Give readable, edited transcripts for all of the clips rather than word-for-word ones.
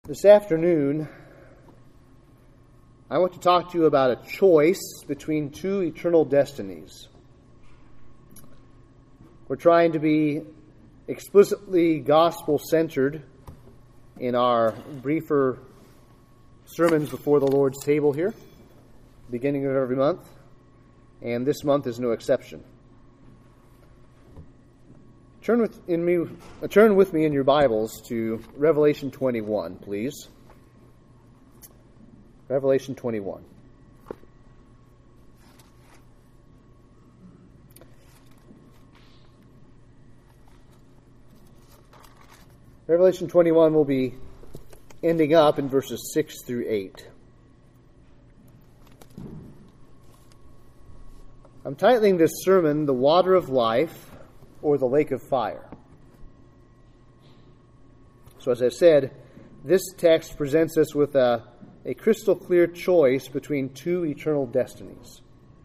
This afternoon, I want to talk to you about a choice between two eternal destinies. We're trying to be explicitly gospel-centered in our briefer sermons before the Lord's table here, beginning of every month, and this month is no exception. Turn with me in your Bibles to Revelation 21, please. Revelation 21. Revelation 21 will be ending up in verses 6 through 8. I'm titling this sermon, The Water of Life, or the Lake of Fire. So as I said, this text presents us with a crystal clear choice between two eternal destinies.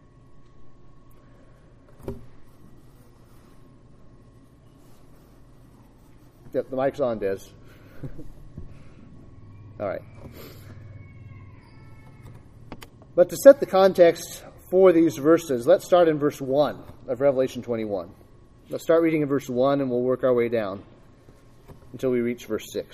Yep, the mic's on, Des. All right. But to set the context for these verses, let's start in verse 1 of Revelation 21. Let's start reading in verse 1 and we'll work our way down until we reach verse 6.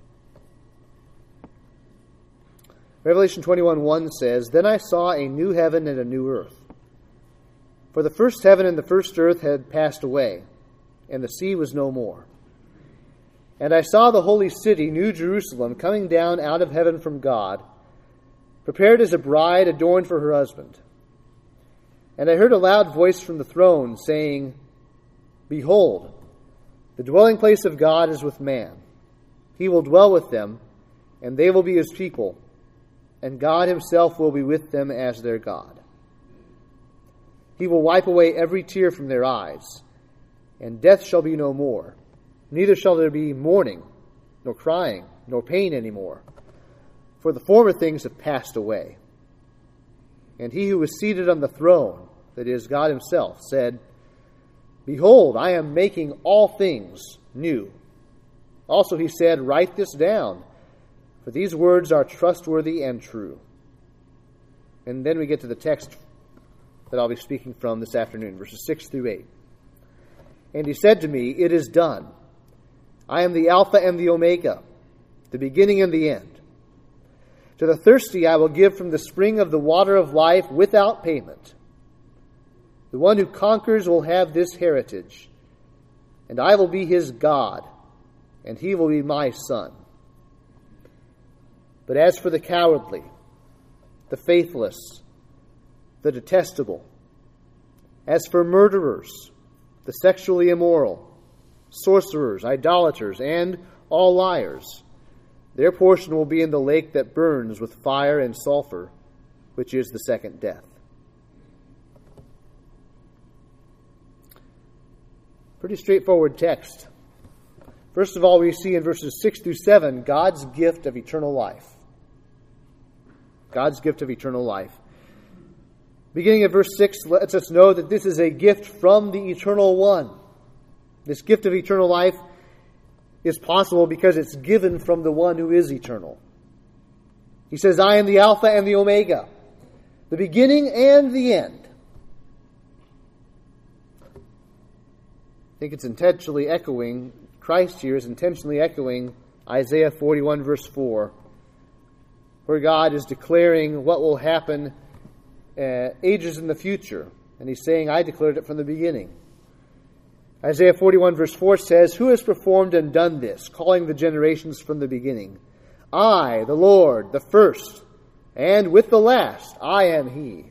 Revelation 21:1 says, "Then I saw a new heaven and a new earth. For the first heaven and the first earth had passed away, and the sea was no more. And I saw the holy city, New Jerusalem, coming down out of heaven from God, prepared as a bride adorned for her husband. And I heard a loud voice from the throne saying, 'Behold, the dwelling place of God is with man. He will dwell with them, and they will be his people, and God himself will be with them as their God. He will wipe away every tear from their eyes, and death shall be no more. Neither shall there be mourning, nor crying, nor pain any more, for the former things have passed away.' And he who was seated on the throne, that is, God himself, said, 'Behold, I am making all things new.' Also he said, 'Write this down, for these words are trustworthy and true.'" And then we get to the text that I'll be speaking from this afternoon, verses 6 through 8. "And he said to me, 'It is done. I am the Alpha and the Omega, the beginning and the end. To the thirsty I will give from the spring of the water of life without payment. The one who conquers will have this heritage, and I will be his God, and he will be my son. But as for the cowardly, the faithless, the detestable, as for murderers, the sexually immoral, sorcerers, idolaters, and all liars, their portion will be in the lake that burns with fire and sulfur, which is the second death." Pretty straightforward text. First of all, we see in verses 6 through 7 God's gift of eternal life. God's gift of eternal life. Beginning at verse 6 lets us know that this is a gift from the Eternal One. This gift of eternal life is possible because it's given from the one who is eternal. He says, "I am the Alpha and the Omega, the beginning and the end." I think it's intentionally echoing, Christ here is intentionally echoing Isaiah 41 verse 4, where God is declaring what will happen ages in the future. And he's saying, "I declared it from the beginning." Isaiah 41 verse 4 says, "Who has performed and done this, calling the generations from the beginning? I, the Lord, the first, and with the last, I am he."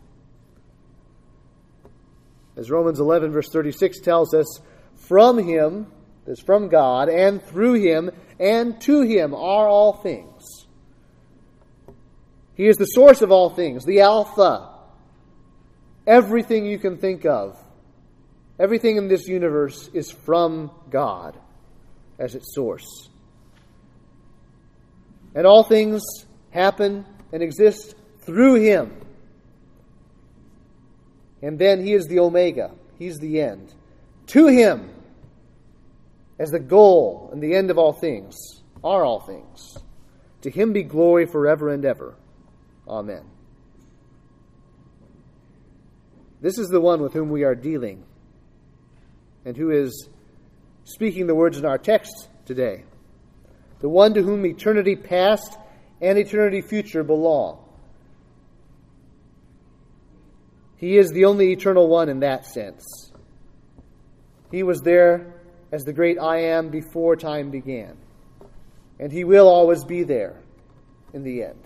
As Romans 11 verse 36 tells us, "From him," that's from God, "and through him, and to him are all things." He is the source of all things, the Alpha. Everything you can think of, everything in this universe is from God as its source. And all things happen and exist through him. And then he is the Omega. He's the end. To him as the goal and the end of all things, are all things. To him be glory forever and ever. Amen. This is the one with whom we are dealing, and who is speaking the words in our text today. The one to whom eternity past and eternity future belong. He is the only eternal one in that sense. He was there as the great I Am before time began. And he will always be there in the end.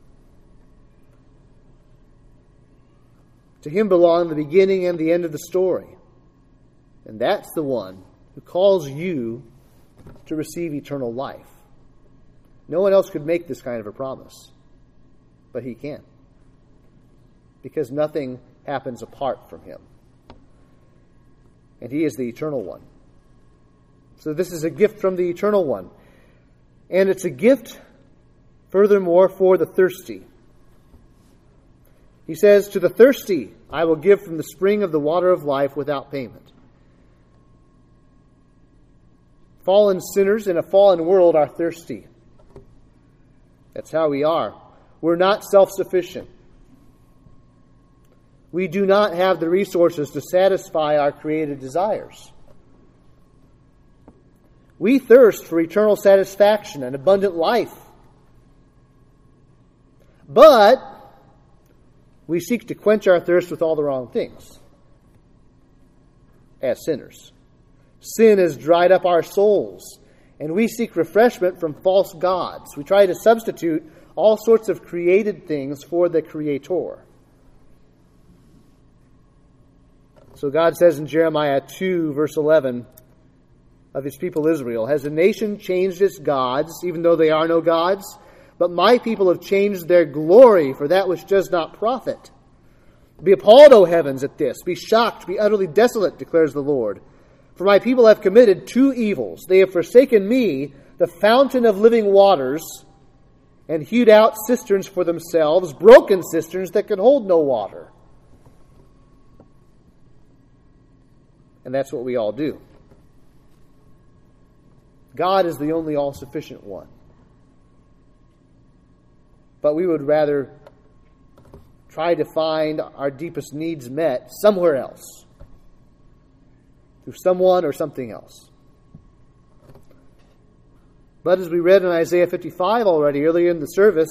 To him belong the beginning and the end of the story. And that's the one who calls you to receive eternal life. No one else could make this kind of a promise. But he can. Because nothing happens apart from him. And he is the eternal one. So this is a gift from the eternal one. And it's a gift, furthermore, for the thirsty. He says, to the thirsty, I will give from the spring of the water of life without payment. Fallen sinners in a fallen world are thirsty. That's how we are. We're not self-sufficient. We do not have the resources to satisfy our created desires. We thirst for eternal satisfaction and abundant life. But we seek to quench our thirst with all the wrong things as sinners. Sin has dried up our souls, and we seek refreshment from false gods. We try to substitute all sorts of created things for the Creator. So God says in Jeremiah 2, verse 11, of his people Israel, has a nation changed its gods, even though they are no gods? But my people have changed their glory for that which does not profit. Be appalled, O heavens, at this. Be shocked, be utterly desolate, declares the Lord. For my people have committed two evils. They have forsaken me, the fountain of living waters, and hewed out cisterns for themselves, broken cisterns that could hold no water. And that's what we all do. God is the only all-sufficient one. But we would rather try to find our deepest needs met somewhere else, through someone or something else. But as we read in Isaiah 55 already earlier in the service,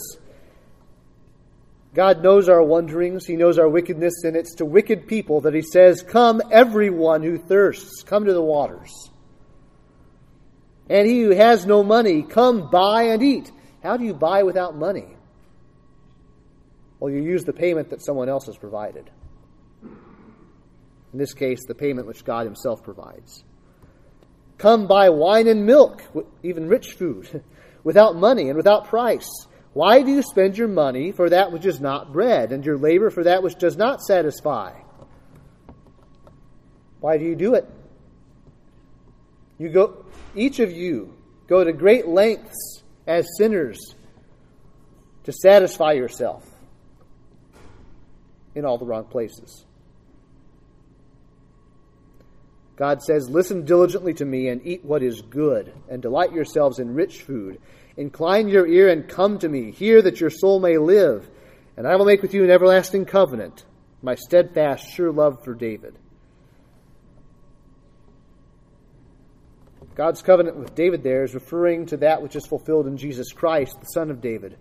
God knows our wanderings, He knows our wickedness, and it's to wicked people that He says, come everyone who thirsts, come to the waters. And he who has no money, come buy and eat. How do you buy without money? Well, you use the payment that someone else has provided. In this case, the payment which God Himself provides. Come buy wine and milk, even rich food, without money and without price. Why do you spend your money for that which is not bread, and your labor for that which does not satisfy? Why do you do it? Each of you go to great lengths as sinners to satisfy yourself in all the wrong places. God says, listen diligently to me and eat what is good, and delight yourselves in rich food. Incline your ear and come to me. Hear that your soul may live, and I will make with you an everlasting covenant, my steadfast, sure love for David. God's covenant with David there is referring to that which is fulfilled in Jesus Christ, the Son of David.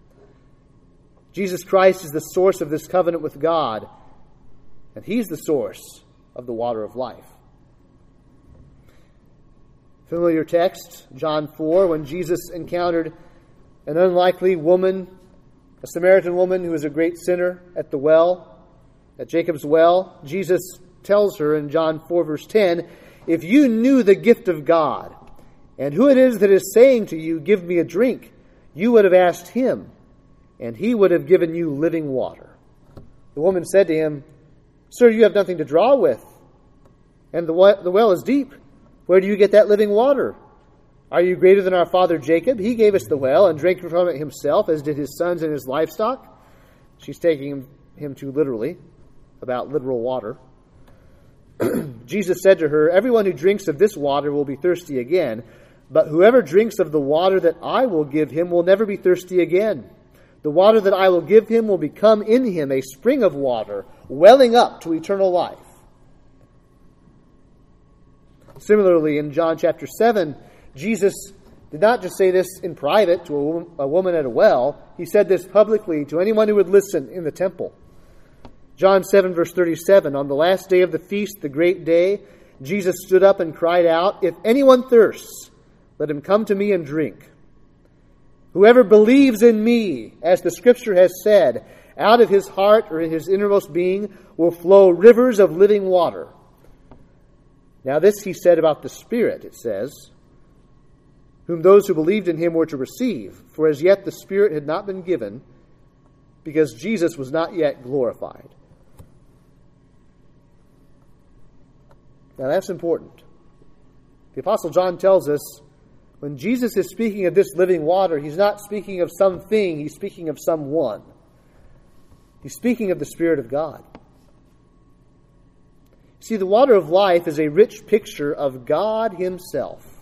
Jesus Christ is the source of this covenant with God, and He's the source of the water of life. Familiar text, John 4, when Jesus encountered an unlikely woman, a Samaritan woman who was a great sinner at the well, at Jacob's well. Jesus tells her in John 4, verse 10, if you knew the gift of God, and who it is that is saying to you, give me a drink, you would have asked Him, and He would have given you living water. The woman said to Him, Sir, you have nothing to draw with, and the well is deep. Where do you get that living water? Are you greater than our father Jacob? He gave us the well and drank from it himself, as did his sons and his livestock. She's taking him too literally about literal water. Jesus said to her, everyone who drinks of this water will be thirsty again, But whoever drinks of the water that I will give him will never be thirsty again. The water that I will give him will become in him a spring of water, welling up to eternal life." Similarly, in John chapter 7, Jesus did not just say this in private to a woman at a well. He said this publicly to anyone who would listen in the temple. John 7, verse 37, "On the last day of the feast, the great day, Jesus stood up and cried out, 'If anyone thirsts, let him come to me and drink. Whoever believes in me, as the Scripture has said, out of his heart or in his innermost being will flow rivers of living water.' Now this he said about the Spirit," it says, "whom those who believed in him were to receive. For as yet the Spirit had not been given, because Jesus was not yet glorified." Now that's important. The Apostle John tells us when Jesus is speaking of this living water, he's not speaking of something, he's speaking of someone. He's speaking of the Spirit of God. See, the water of life is a rich picture of God himself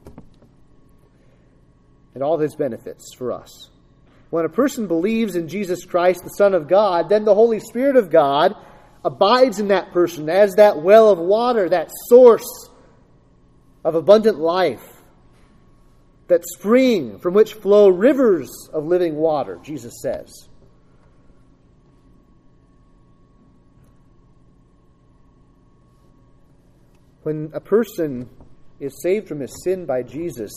and all of his benefits for us. When a person believes in Jesus Christ, the Son of God, then the Holy Spirit of God abides in that person as that well of water, that source of abundant life, that spring from which flow rivers of living water, Jesus says. When a person is saved from his sin by Jesus,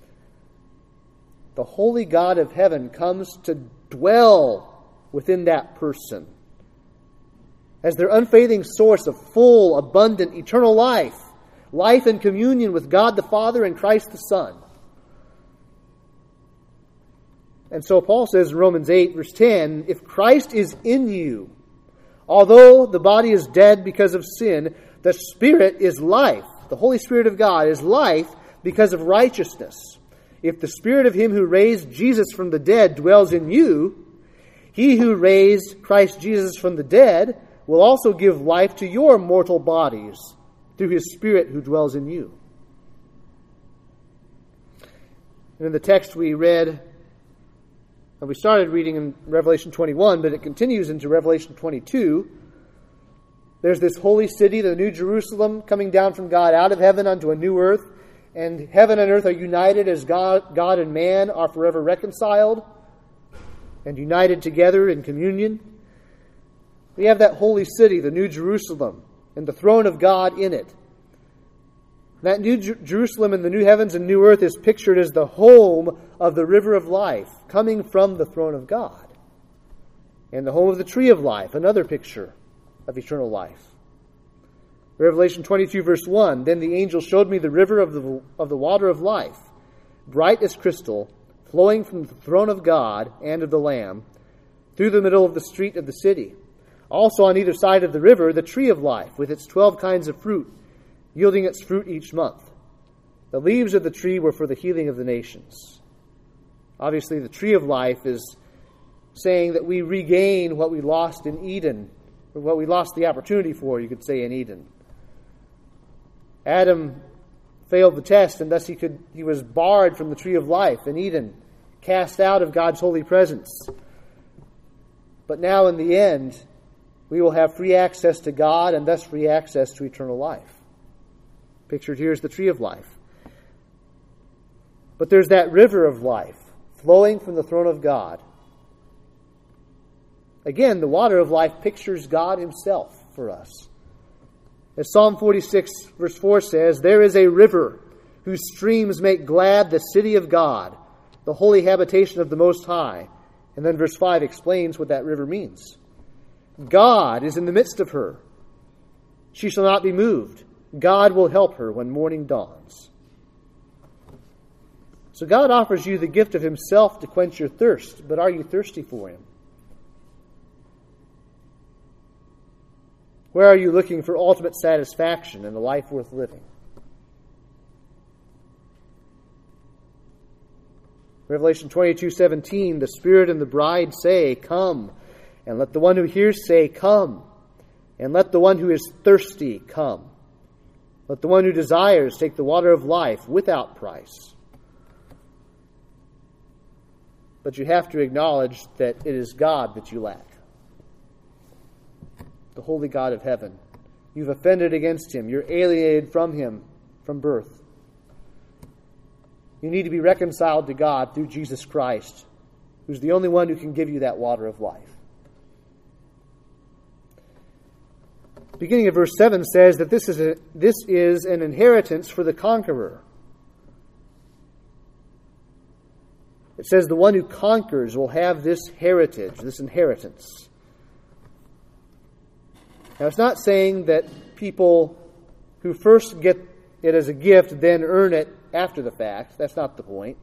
the holy God of heaven comes to dwell within that person as their unfading source of full, abundant, eternal life, life in communion with God the Father and Christ the Son. And so Paul says in Romans 8, verse 10, "If Christ is in you, although the body is dead because of sin, the Spirit is life." The Holy Spirit of God is life because of righteousness. "If the Spirit of him who raised Jesus from the dead dwells in you, he who raised Christ Jesus from the dead will also give life to your mortal bodies through his Spirit who dwells in you." And in the text we read, and we started reading in Revelation 21, but it continues into Revelation 22, there's this holy city, the New Jerusalem, coming down from God out of heaven unto a new earth, and heaven and earth are united as God and man are forever reconciled and united together in communion. We have that holy city, the New Jerusalem, and the throne of God in it. That New Jerusalem and the new heavens and new earth is pictured as the home of the river of life coming from the throne of God. And the home of the tree of life, another picture of eternal life. Revelation 22 verse 1, "Then the angel showed me the river of the water of life, bright as crystal, flowing from the throne of God and of the Lamb, through the middle of the street of the city. Also on either side of the river, the tree of life, with its 12 kinds of fruit, yielding its fruit each month. The leaves of the tree were for the healing of the nations." Obviously, the tree of life is saying that we regain what we lost in Eden, or what we lost the opportunity for, you could say, in Eden. Adam failed the test, and thus he was barred from the tree of life in Eden, cast out of God's holy presence. But now in the end, we will have free access to God and thus free access to eternal life. Pictured here is the tree of life. But there's that river of life flowing from the throne of God. Again, the water of life pictures God himself for us. As Psalm 46 verse 4 says, "There is a river whose streams make glad the city of God, the holy habitation of the Most High." And then verse 5 explains what that river means. God is in the midst of her. She shall not be moved. God will help her when morning dawns. So God offers you the gift of himself to quench your thirst, but are you thirsty for him? Where are you looking for ultimate satisfaction and a life worth living? Revelation 22:17, "The Spirit and the bride say, 'Come,' and let the one who hears say, 'Come,' and let the one who is thirsty come. Let the one who desires take the water of life without price. But you have to acknowledge that it is God that you lack. The holy God of heaven. You've offended against Him. You're alienated from Him from birth. You need to be reconciled to God through Jesus Christ, who's the only one who can give you that water of life. Beginning of verse 7 says that this is an inheritance for the conqueror. It says the one who conquers will have this heritage, this inheritance. Now, it's not saying that people who first get it as a gift then earn it after the fact. That's not the point.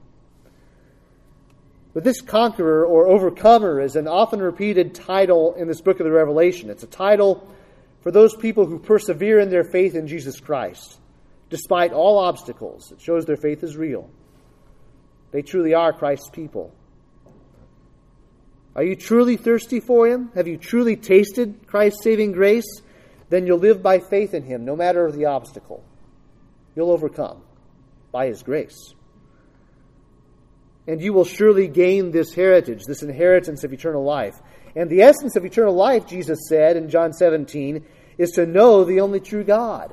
But this conqueror or overcomer is an often repeated title in this book of the Revelation. It's a title for those people who persevere in their faith in Jesus Christ, despite all obstacles. It shows their faith is real. They truly are Christ's people. Are you truly thirsty for Him? Have you truly tasted Christ's saving grace? Then you'll live by faith in Him, no matter the obstacle. You'll overcome by His grace. And you will surely gain this heritage, this inheritance of eternal life. And the essence of eternal life, Jesus said in John 17, is to know the only true God.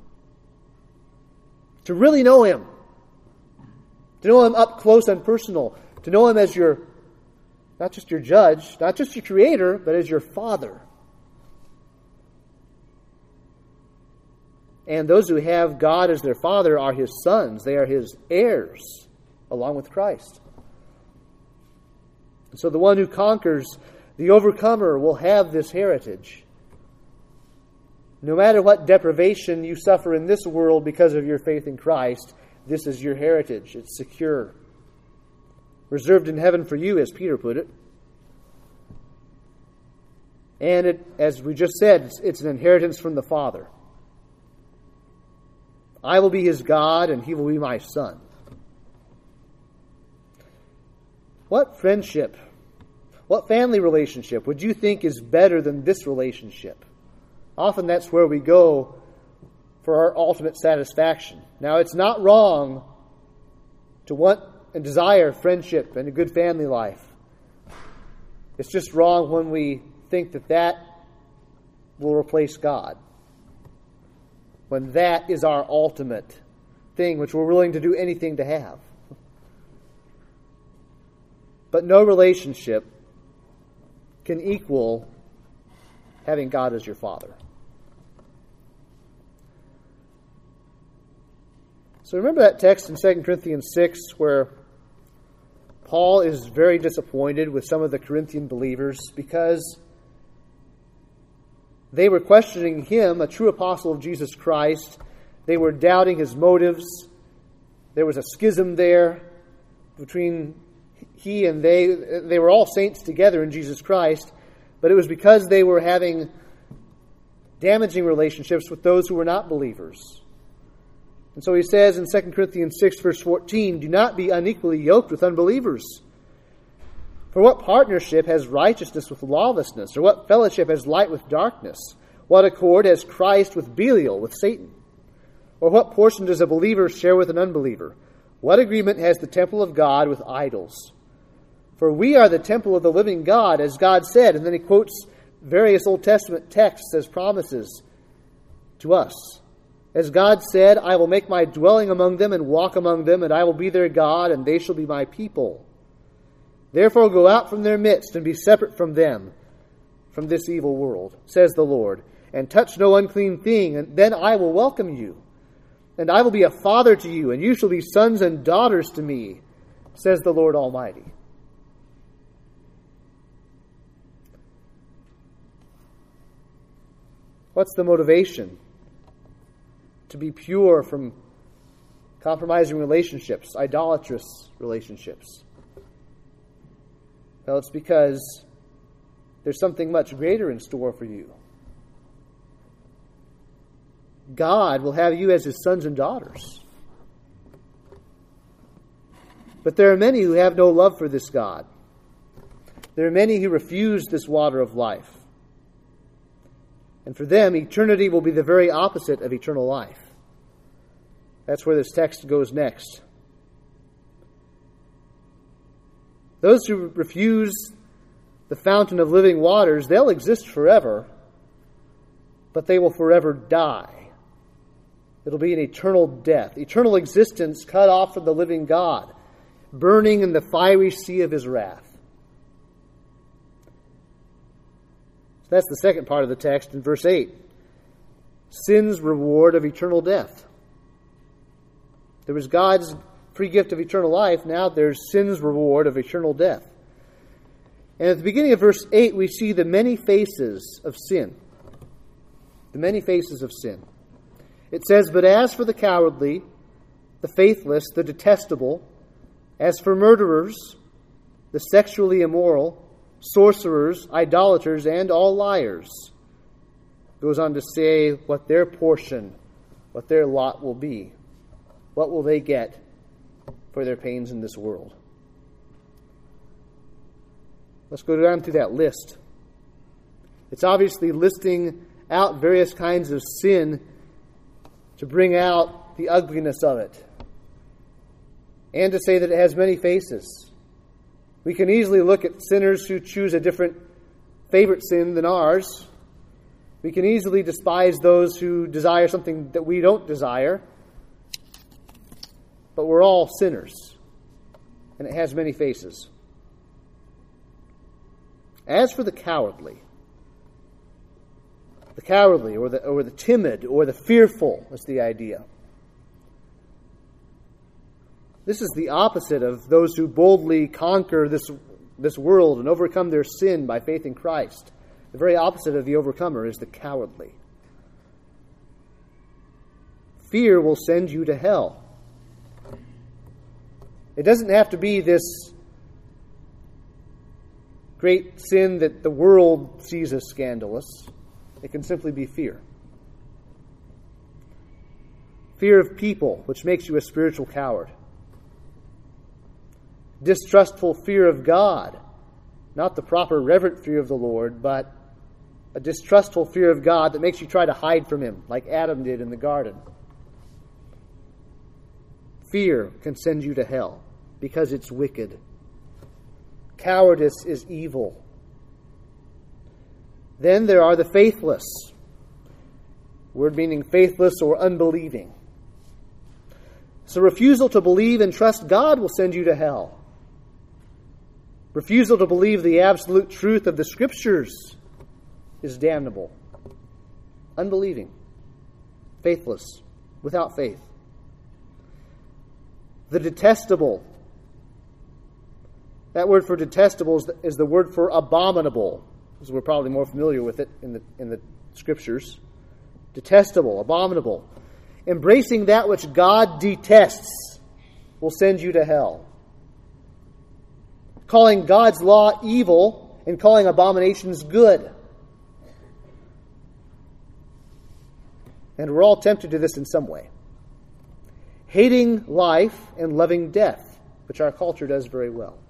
To really know Him. To know Him up close and personal. To know Him as your, not just your judge, not just your creator, but as your Father. And those who have God as their Father are His sons. They are His heirs, along with Christ. And so the one who conquers, the overcomer, will have this heritage. No matter what deprivation you suffer in this world because of your faith in Christ, this is your heritage. It's secure. Reserved in heaven for you, as Peter put it. And it, as we just said, it's an inheritance from the Father. I will be His God, and He will be my son. What friendship, what family relationship would you think is better than this relationship? Often that's where we go for our ultimate satisfaction. Now, it's not wrong to want and desire friendship and a good family life. It's just wrong when we think that that will replace God. When that is our ultimate thing, which we're willing to do anything to have. But no relationship can equal having God as your Father. So remember that text in 2 Corinthians 6 where Paul is very disappointed with some of the Corinthian believers because they were questioning him, a true apostle of Jesus Christ. They were doubting his motives. There was a schism there between he and they. They were all saints together in Jesus Christ, but it was because they were having damaging relationships with those who were not believers. And so he says in 2 Corinthians 6, verse 14, "Do not be unequally yoked with unbelievers. For what partnership has righteousness with lawlessness? Or what fellowship has light with darkness? What accord has Christ with Belial, with Satan? Or what portion does a believer share with an unbeliever? What agreement has the temple of God with idols? For we are the temple of the living God, as God said." And then he quotes various Old Testament texts as promises to us. As God said, "I will make my dwelling among them and walk among them, and I will be their God, and they shall be my people. Therefore go out from their midst and be separate from them, from this evil world, says the Lord, and touch no unclean thing, and then I will welcome you. And I will be a father to you, and you shall be sons and daughters to me, says the Lord Almighty." What's the motivation? To be pure from compromising relationships, idolatrous relationships. Well, it's because there's something much greater in store for you. God will have you as His sons and daughters. But there are many who have no love for this God. There are many who refuse this water of life. And for them, eternity will be the very opposite of eternal life. That's where this text goes next. Those who refuse the fountain of living waters, they'll exist forever, but they will forever die. It'll be an eternal death, eternal existence cut off from the living God, burning in the fiery sea of his wrath. So that's the second part of the text in verse 8. Sin's reward of eternal death. There was God's free gift of eternal life. Now there's sin's reward of eternal death. And at the beginning of verse 8, we see the many faces of sin. The many faces of sin. It says, "But as for the cowardly, the faithless, the detestable, as for murderers, the sexually immoral, sorcerers, idolaters, and all liars," goes on to say what their portion, what their lot will be. What will they get for their pains in this world? Let's go down through that list. It's obviously listing out various kinds of sin to bring out the ugliness of it, and to say that it has many faces. We can easily look at sinners who choose a different favorite sin than ours. We can easily despise those who desire something that we don't desire. But we're all sinners, and it has many faces. As for the cowardly or the timid or the fearful is the idea. This is the opposite of those who boldly conquer this world and overcome their sin by faith in Christ. The very opposite of the overcomer is the cowardly. Fear will send you to hell. It doesn't have to be this great sin that the world sees as scandalous. It can simply be fear. Fear of people, which makes you a spiritual coward. Distrustful fear of God, not the proper reverent fear of the Lord, but a distrustful fear of God that makes you try to hide from Him, like Adam did in the garden. Fear can send you to hell because it's wicked. Cowardice is evil. Then there are the faithless. Word meaning faithless or unbelieving. So refusal to believe and trust God will send you to hell. Refusal to believe the absolute truth of the Scriptures is damnable. Unbelieving. Faithless. Without faith. The detestable. That word for detestable is the word for abominable. So we're probably more familiar with it in the Scriptures. Detestable, abominable. Embracing that which God detests will send you to hell. Calling God's law evil and calling abominations good. And we're all tempted to this in some way. Hating life and loving death, which our culture does very well.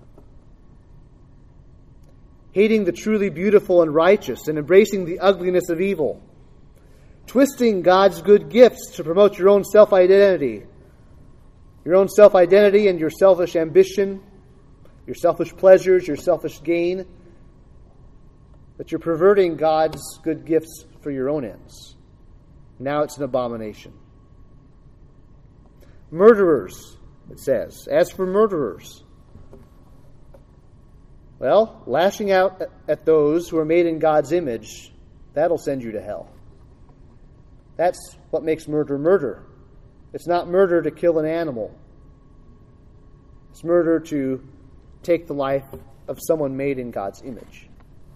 Hating the truly beautiful and righteous and embracing the ugliness of evil. Twisting God's good gifts to promote your own self-identity. Your own self-identity and your selfish ambition, your selfish pleasures, your selfish gain. But you're perverting God's good gifts for your own ends. Now it's an abomination. Murderers, it says. As for murderers, well, lashing out at those who are made in God's image, that'll send you to hell. That's what makes murder murder. It's not murder to kill an animal. It's murder to take the life of someone made in God's image.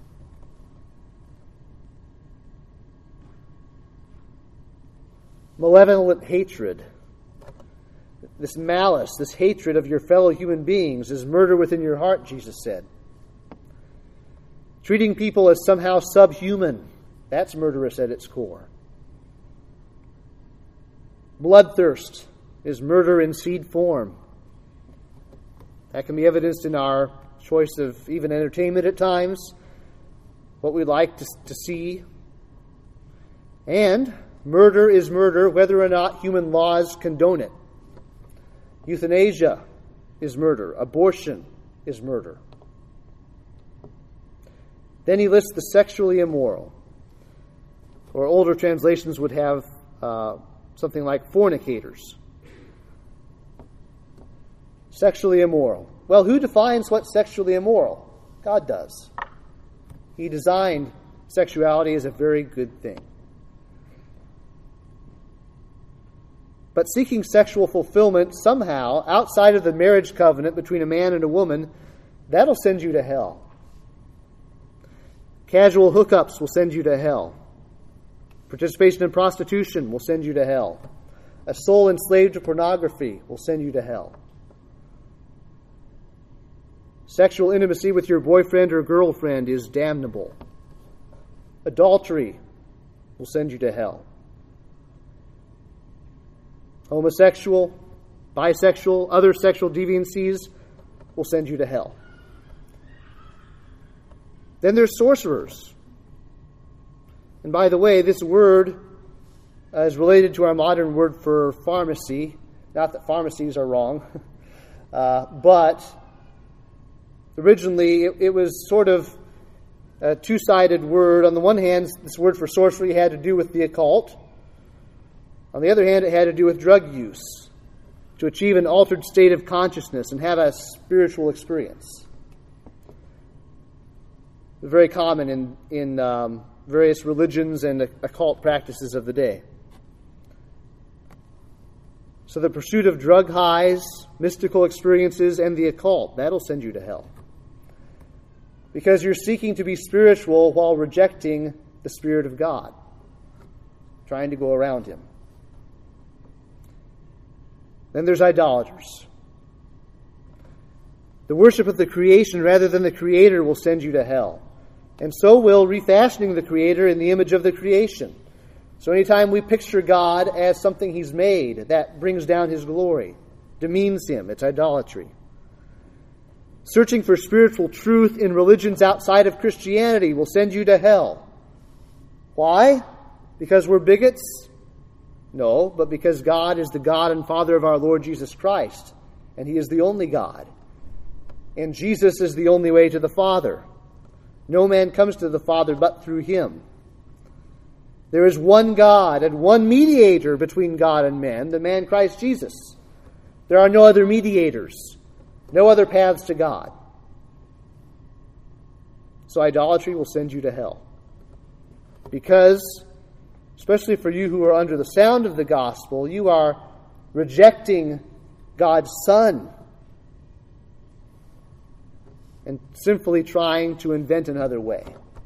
Malevolent hatred. This malice, this hatred of your fellow human beings is murder within your heart, Jesus said. Treating people as somehow subhuman, that's murderous at its core. Bloodthirst is murder in seed form. That can be evidenced in our choice of even entertainment at times, what we like to see. And Murder is murder, whether or not human laws condone it. Euthanasia is murder. Abortion is murder. Then he lists the sexually immoral. Or older translations would have something like fornicators. Sexually immoral. Well, who defines what's sexually immoral? God does. He designed sexuality as a very good thing. But seeking sexual fulfillment somehow outside of the marriage covenant between a man and a woman, that'll send you to hell. Casual hookups will send you to hell. Participation in prostitution will send you to hell. A soul enslaved to pornography will send you to hell. Sexual intimacy with your boyfriend or girlfriend is damnable. Adultery will send you to hell. Homosexual, bisexual, other sexual deviancies will send you to hell. Then there's sorcerers. And by the way, this word is related to our modern word for pharmacy. Not that pharmacies are wrong, but originally it was sort of a two-sided word. On the one hand, this word for sorcery had to do with the occult. On the other hand, it had to do with drug use, to achieve an altered state of consciousness and have a spiritual experience. Very common in various religions and occult practices of the day. So the pursuit of drug highs, mystical experiences, and the occult, that'll send you to hell. Because you're seeking to be spiritual while rejecting the Spirit of God, trying to go around Him. Then there's idolaters. The worship of the creation rather than the Creator will send you to hell. And so will refashioning the Creator in the image of the creation. So anytime we picture God as something He's made, that brings down His glory, demeans Him. It's idolatry. Searching for spiritual truth in religions outside of Christianity will send you to hell. Why? Because we're bigots? No, but because God is the God and Father of our Lord Jesus Christ, and He is the only God. And Jesus is the only way to the Father. No man comes to the Father but through Him. There is one God and one mediator between God and man, the man Christ Jesus. There are no other mediators, no other paths to God. So idolatry will send you to hell. Because, especially for you who are under the sound of the gospel, you are rejecting God's Son and sinfully trying to invent another way.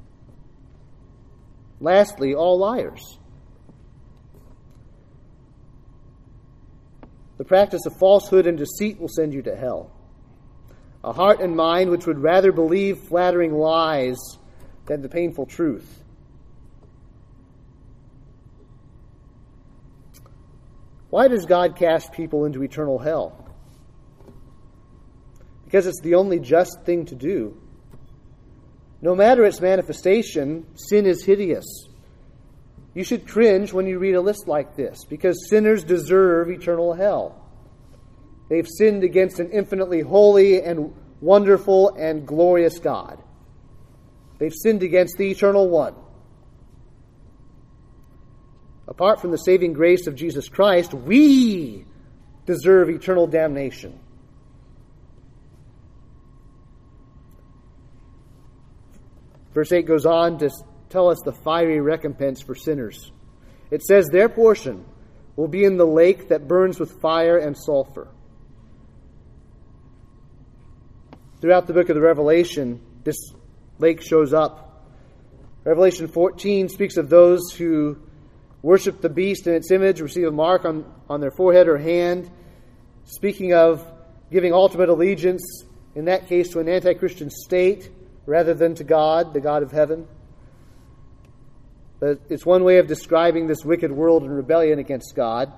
Lastly, all liars. The practice of falsehood and deceit will send you to hell. A heart and mind which would rather believe flattering lies than the painful truth. Why does God cast people into eternal hell? Because it's the only just thing to do. No matter its manifestation, sin is hideous. You should cringe when you read a list like this, because sinners deserve eternal hell. They've sinned against an infinitely holy and wonderful and glorious God. They've sinned against the Eternal One. Apart from the saving grace of Jesus Christ, we deserve eternal damnation. Verse 8 goes on to tell us the fiery recompense for sinners. It says, their portion will be in the lake that burns with fire and sulfur. Throughout the book of the Revelation, this lake shows up. Revelation 14 speaks of those who worship the beast and its image, receive a mark on their forehead or hand, speaking of giving ultimate allegiance, in that case to an anti-Christian state, rather than to God, the God of heaven. But it's one way of describing this wicked world in rebellion against God.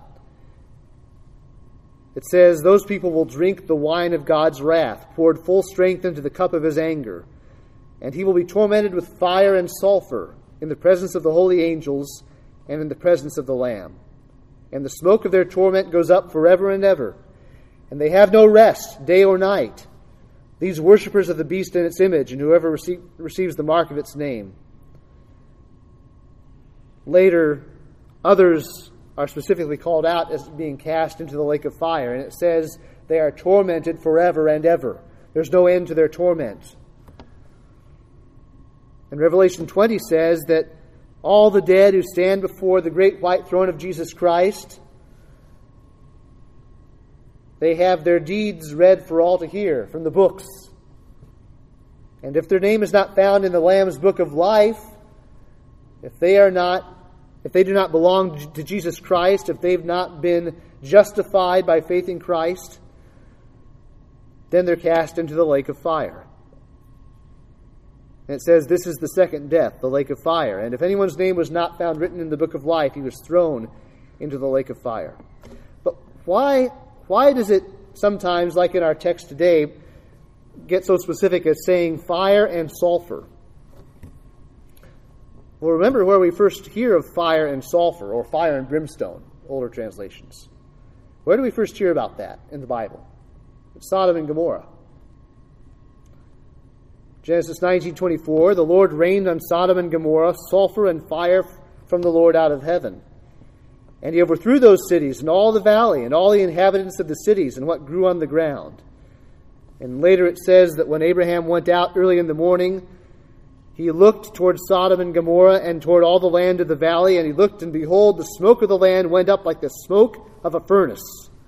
It says, those people will drink the wine of God's wrath, poured full strength into the cup of His anger. And He will be tormented with fire and sulfur in the presence of the holy angels and in the presence of the Lamb. And the smoke of their torment goes up forever and ever. And they have no rest, day or night, these worshippers of the beast and its image, and whoever receives the mark of its name. Later, others are specifically called out as being cast into the lake of fire. And it says they are tormented forever and ever. There's no end to their torment. And Revelation 20 says that all the dead who stand before the great white throne of Jesus Christ, they have their deeds read for all to hear from the books. And if their name is not found in the Lamb's book of life, if they do not belong to Jesus Christ, if they've not been justified by faith in Christ, then they're cast into the lake of fire. And it says this is the second death, the lake of fire. And if anyone's name was not found written in the book of life, he was thrown into the lake of fire. But why does it sometimes, like in our text today, get so specific as saying fire and sulfur? Well, remember where we first hear of fire and sulfur, or fire and brimstone, older translations. Where do we first hear about that in the Bible? It's Sodom and Gomorrah. Genesis 19:24, the Lord rained on Sodom and Gomorrah sulfur and fire from the Lord out of heaven. And he overthrew those cities and all the valley and all the inhabitants of the cities and what grew on the ground. And later it says that when Abraham went out early in the morning, he looked toward Sodom and Gomorrah and toward all the land of the valley, and he looked, and behold, the smoke of the land went up like the smoke of a furnace.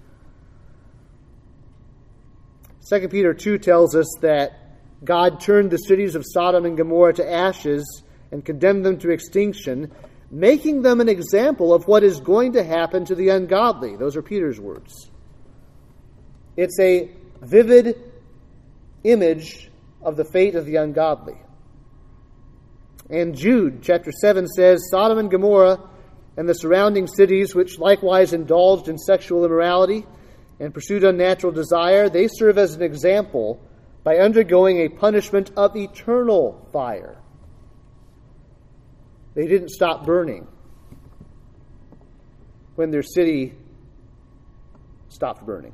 2 Peter 2 tells us that God turned the cities of Sodom and Gomorrah to ashes and condemned them to extinction, making them an example of what is going to happen to the ungodly. Those are Peter's words. It's a vivid image of the fate of the ungodly. And Jude chapter 7 says, Sodom and Gomorrah and the surrounding cities, which likewise indulged in sexual immorality and pursued unnatural desire, they serve as an example by undergoing a punishment of eternal fire. They didn't stop burning when their city stopped burning.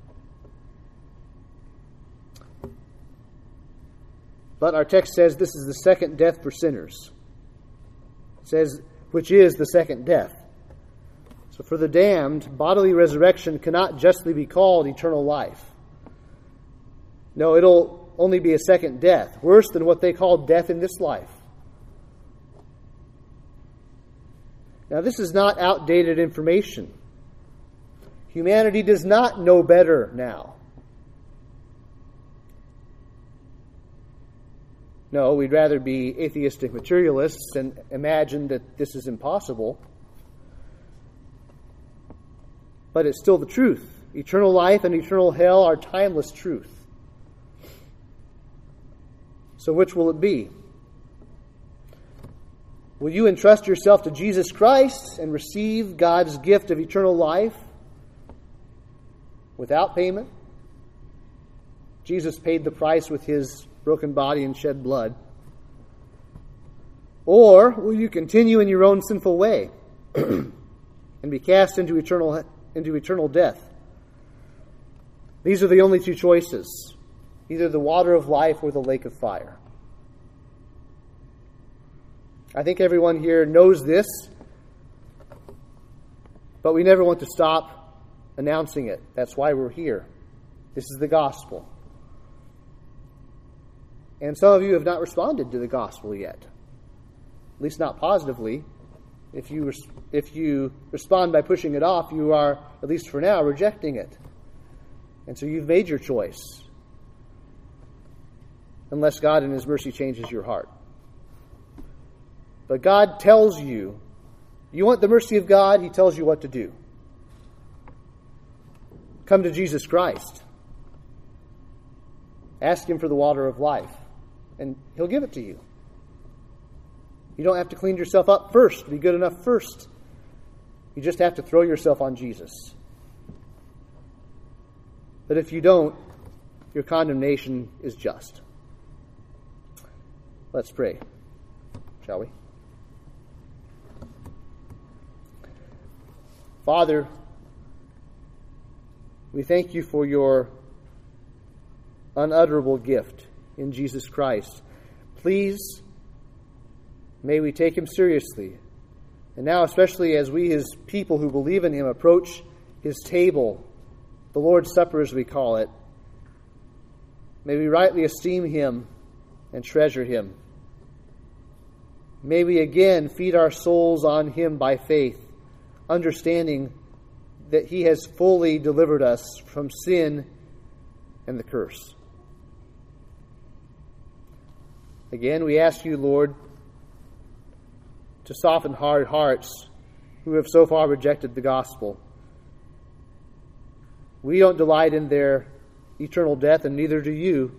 But our text says this is the second death for sinners. It says, which is the second death. So for the damned, bodily resurrection cannot justly be called eternal life. No, it'll only be a second death, worse than what they call death in this life. Now, this is not outdated information. Humanity does not know better now. No, we'd rather be atheistic materialists and imagine that this is impossible. But it's still the truth. Eternal life and eternal hell are timeless truth. So which will it be? Will you entrust yourself to Jesus Christ and receive God's gift of eternal life without payment? Jesus paid the price with his broken body and shed blood. Or will you continue in your own sinful way and be cast into eternal death? These are the only two choices. Either the water of life or the lake of fire. I think everyone here knows this, but we never want to stop announcing it. That's why we're here. This is the gospel. And some of you have not responded to the gospel yet. At least not positively. If you respond by pushing it off, you are, at least for now, rejecting it. And so you've made your choice. Unless God in his mercy changes your heart. But God tells you, you want the mercy of God, he tells you what to do. Come to Jesus Christ. Ask him for the water of life, and he'll give it to you. You don't have to clean yourself up first, be good enough first. You just have to throw yourself on Jesus. But if you don't, your condemnation is just. Let's pray, shall we? Father, we thank you for your unutterable gift in Jesus Christ. Please, may we take him seriously. And now, especially as we, his people who believe in him, approach his table, the Lord's Supper as we call it, may we rightly esteem him and treasure him. May we again feed our souls on him by faith, understanding that he has fully delivered us from sin and the curse. Again, we ask you, Lord, to soften hard hearts who have so far rejected the gospel. We don't delight in their eternal death, and neither do you.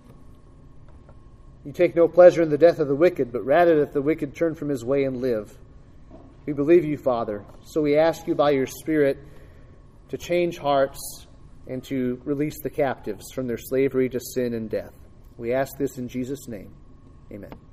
You take no pleasure in the death of the wicked, but rather that the wicked turn from his way and live. We believe you, Father, so we ask you by your Spirit to change hearts and to release the captives from their slavery to sin and death. We ask this in Jesus' name. Amen.